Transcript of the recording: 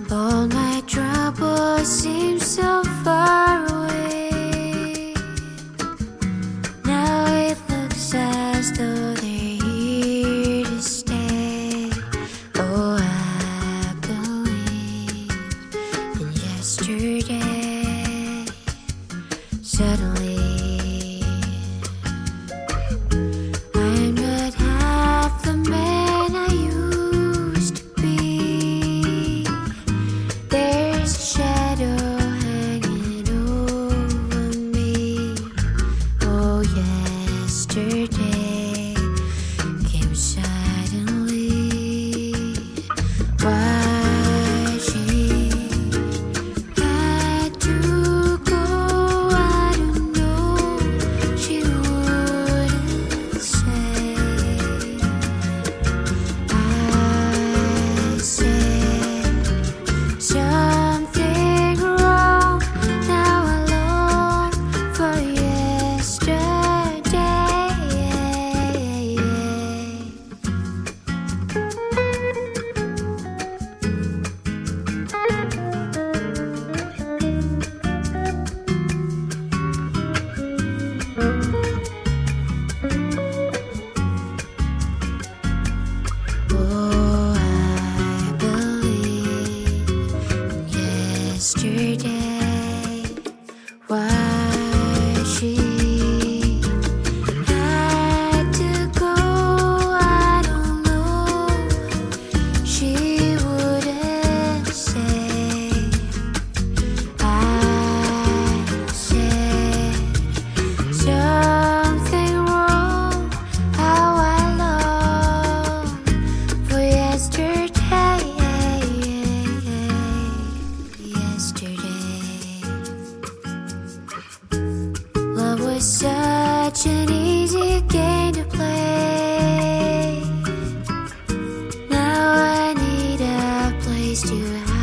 All my troubles seem so far away. Now it looks as though they're here to stay. Oh, I believe in yesterday. Suddenly I'm not half the man I used to be. There's a shadow hanging over me. Oh, yesterday came suddenly. Why she had to go, I don't know. She wouldn't say. I said something wrong. Now I long for yesterday. Oh, I believe in yesterday. Why she had to go, I don't know. She wouldn't say. I said something wrong. How I long for yesterday. Yesterday, love was such an easy game to play. Now I need a place to hide.